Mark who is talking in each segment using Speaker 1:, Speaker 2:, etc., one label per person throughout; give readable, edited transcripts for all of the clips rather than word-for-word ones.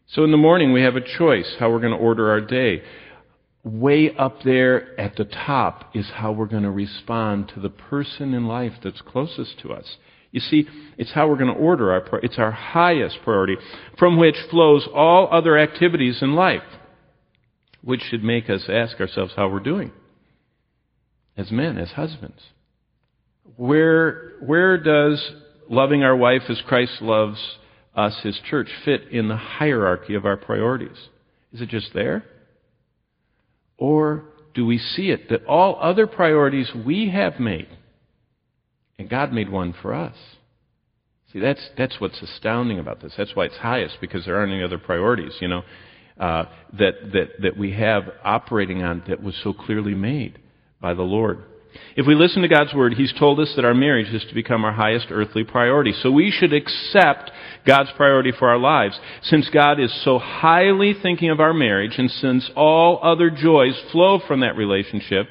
Speaker 1: So in the morning we have a choice how we're going to order our day. Way up there at the top is how we're going to respond to the person in life that's closest to us. You see, it's how we're going to order it's our highest priority, from which flows all other activities in life, which should make us ask ourselves how we're doing as men, as husbands. Where does loving our wife as Christ loves us, His church, fit in the hierarchy of our priorities? Is it just there? Or do we see it that all other priorities we have made, and God made one for us? See, that's what's astounding about this. That's why it's highest, because there aren't any other priorities, that we have operating on that was so clearly made by the Lord. If we listen to God's Word, He's told us that our marriage is to become our highest earthly priority. So we should accept God's priority for our lives. Since God is so highly thinking of our marriage, and since all other joys flow from that relationship,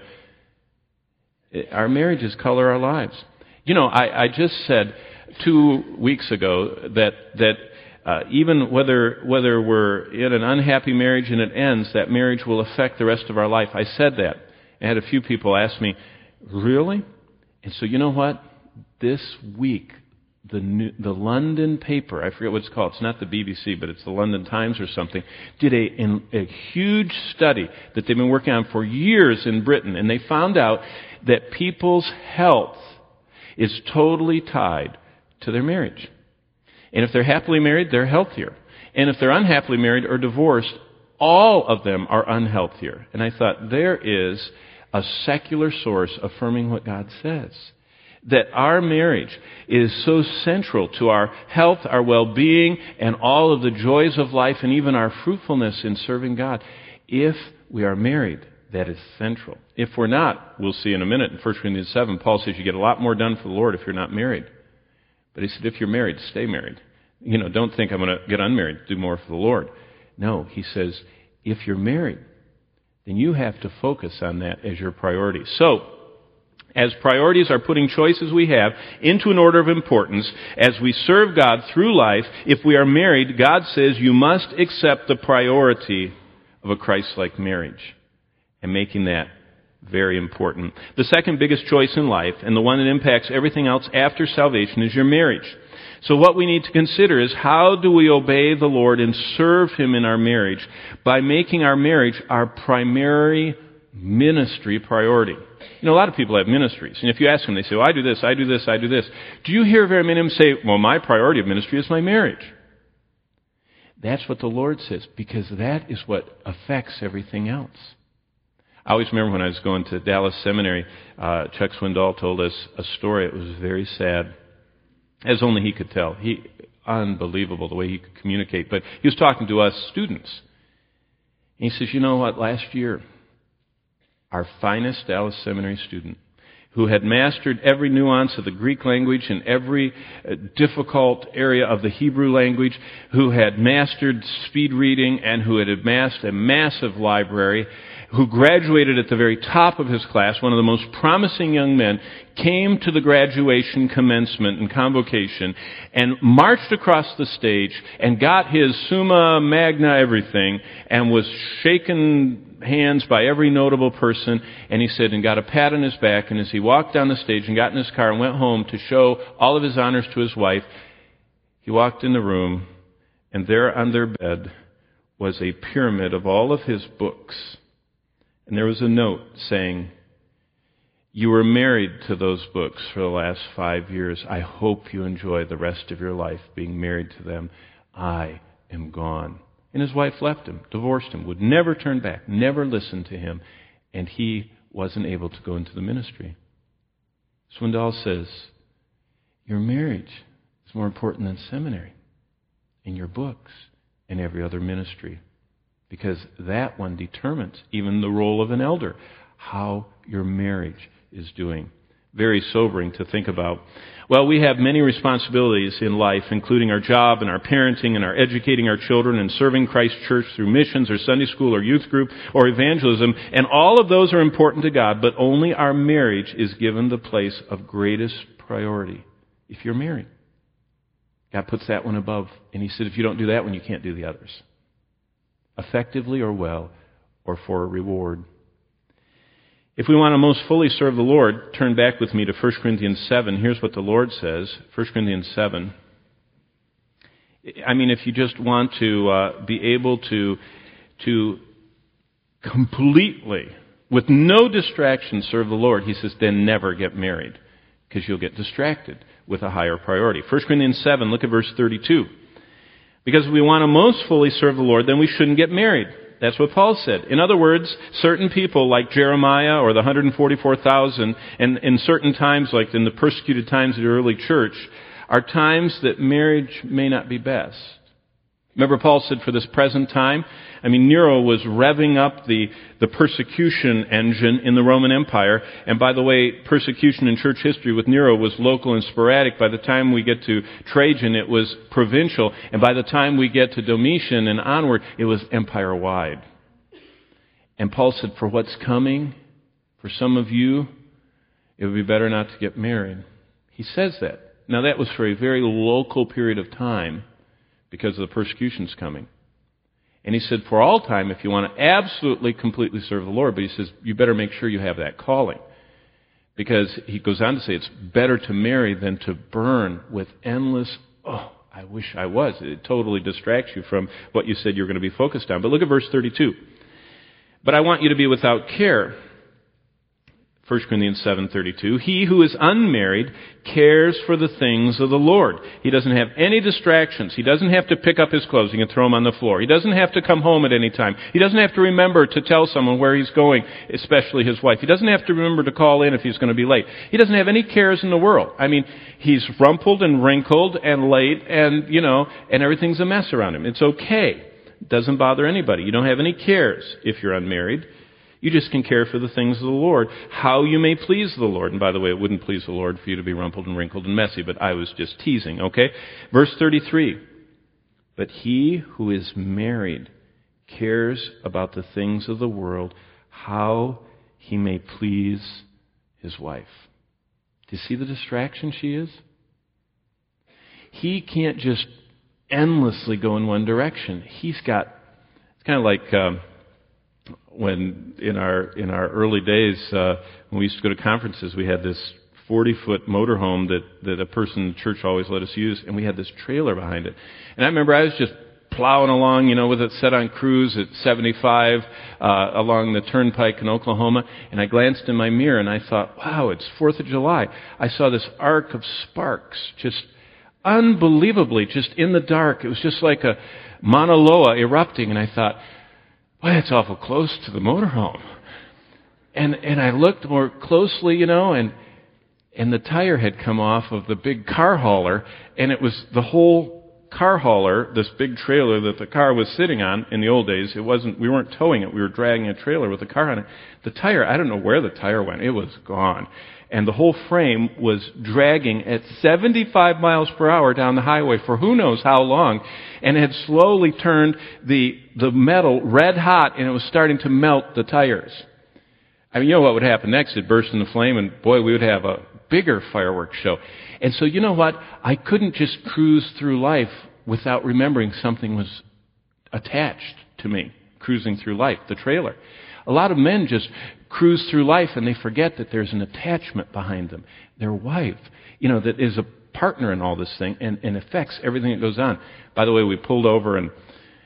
Speaker 1: our marriages color our lives. I just said 2 weeks ago that even whether we're in an unhappy marriage and it ends, that marriage will affect the rest of our life. I said that. I had a few people ask me, really? And so you know what? This week, the London paper, I forget what it's called, it's not the BBC, but it's the London Times or something, did a huge study that they've been working on for years in Britain, and they found out that people's health is totally tied to their marriage. And if they're happily married, they're healthier. And if they're unhappily married or divorced, all of them are unhealthier. And I thought, there is a secular source affirming what God says. That our marriage is so central to our health, our well-being, and all of the joys of life, and even our fruitfulness in serving God. If we are married, that is central. If we're not, we'll see in a minute in 1 Corinthians 7, Paul says you get a lot more done for the Lord if you're not married. But he said, if you're married, stay married. Don't think I'm going to get unmarried, do more for the Lord. No, he says, if you're married, then you have to focus on that as your priority. So, as priorities are putting choices we have into an order of importance, as we serve God through life, if we are married, God says you must accept the priority of a Christ-like marriage, and making that very important. The second biggest choice in life, and the one that impacts everything else after salvation, is your marriage. So what we need to consider is, how do we obey the Lord and serve Him in our marriage by making our marriage our primary ministry priority? A lot of people have ministries. And if you ask them, they say, well, I do this, I do this, I do this. Do you hear very many of them say, well, my priority of ministry is my marriage? That's what the Lord says, because that is what affects everything else. I always remember when I was going to Dallas Seminary, Chuck Swindoll told us a story. It was very sad, as only he could tell. Unbelievable the way he could communicate. But he was talking to us students. And he says, you know what, last year, our finest Dallas Seminary student, who had mastered every nuance of the Greek language and every difficult area of the Hebrew language, who had mastered speed reading and who had amassed a massive library, who graduated at the very top of his class, one of the most promising young men, came to the graduation commencement and convocation and marched across the stage and got his summa magna everything and was shaken hands by every notable person, and he said, and got a pat on his back, and as he walked down the stage and got in his car and went home to show all of his honors to his wife, he walked in the room, and there on their bed was a pyramid of all of his books. And there was a note saying, you were married to those books for the last 5 years. I hope you enjoy the rest of your life being married to them. I am gone. And his wife left him, divorced him, would never turn back, never listen to him, and he wasn't able to go into the ministry. Swindoll says, your marriage is more important than seminary and your books and every other ministry. Because that one determines even the role of an elder, how your marriage is doing. Very sobering to think about. Well, we have many responsibilities in life, including our job and our parenting and our educating our children and serving Christ Church through missions or Sunday school or youth group or evangelism. And all of those are important to God, but only our marriage is given the place of greatest priority if you're married. God puts that one above. And He said, if you don't do that one, you can't do the others. effectively or well, or for a reward. If we want to most fully serve the Lord, turn back with me to 1 Corinthians 7. Here's what the Lord says, 1 Corinthians 7. I mean, if you just want to be able to completely, with no distraction, serve the Lord, he says, then never get married, because you'll get distracted with a higher priority. 1 Corinthians 7, look at verse 32. Because if we want to most fully serve the Lord, then we shouldn't get married. That's what Paul said. In other words, certain people like Jeremiah or the 144,000, and in certain times, like in the persecuted times of the early church, are times that marriage may not be best. Remember, Paul said for this present time, Nero was revving up the persecution engine in the Roman Empire. And by the way, persecution in church history with Nero was local and sporadic. By the time we get to Trajan, it was provincial. And by the time we get to Domitian and onward, it was empire-wide. And Paul said, for what's coming, for some of you, it would be better not to get married. He says that. Now, that was for a very local period of time, because of the persecutions coming. And he said, for all time, if you want to absolutely, completely serve the Lord, but he says, you better make sure you have that calling. Because he goes on to say, it's better to marry than to burn with endless, I wish I was. It totally distracts you from what you said you're going to be focused on. But look at verse 32. But I want you to be without care. 1 Corinthians 7:32. He who is unmarried cares for the things of the Lord. He doesn't have any distractions. He doesn't have to pick up his clothes. He can throw them on the floor. He doesn't have to come home at any time. He doesn't have to remember to tell someone where he's going, especially his wife. He doesn't have to remember to call in if he's going to be late. He doesn't have any cares in the world. He's rumpled and wrinkled and late and everything's a mess around him. It's okay. It doesn't bother anybody. You don't have any cares if you're unmarried. You just can care for the things of the Lord, how you may please the Lord. And by the way, it wouldn't please the Lord for you to be rumpled and wrinkled and messy, but I was just teasing, okay? Verse 33. But he who is married cares about the things of the world, how he may please his wife. Do you see the distraction she is? He can't just endlessly go in one direction. It's kind of like when in our early days, when we used to go to conferences, we had this 40-foot motorhome that a person in the church always let us use, and we had this trailer behind it. And I remember I was just plowing along, with it set on cruise at 75 along the turnpike in Oklahoma, and I glanced in my mirror and I thought, wow, it's 4th of July. I saw this arc of sparks, just unbelievably, just in the dark. It was just like a Mauna Loa erupting, and I thought, boy, that's awful close to the motorhome. And I looked more closely, and the tire had come off of the big car hauler, and it was the whole car hauler, this big trailer that the car was sitting on. In the old days, we weren't towing it, we were dragging a trailer with a car on it. The tire, I don't know where the tire went, it was gone. And the whole frame was dragging at 75 miles per hour down the highway for who knows how long, and had slowly turned the metal red hot, and it was starting to melt the tires. You know what would happen next? It'd burst into flame, and boy, we would have a bigger fireworks show. And so you know what? I couldn't just cruise through life without remembering something was attached to me, cruising through life, the trailer. A lot of men just cruise through life and they forget that there's an attachment behind them. Their wife, that is a partner in all this thing and affects everything that goes on. By the way, we pulled over and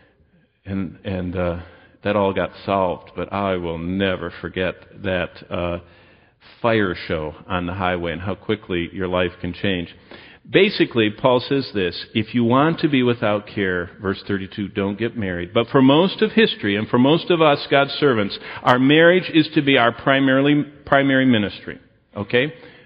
Speaker 1: that all got solved, but I will never forget that fire show on the highway and how quickly your life can change. Basically, Paul says this: if you want to be without care, verse 32, don't get married. But for most of history, and for most of us, God's servants, our marriage is to be our primary ministry. Okay?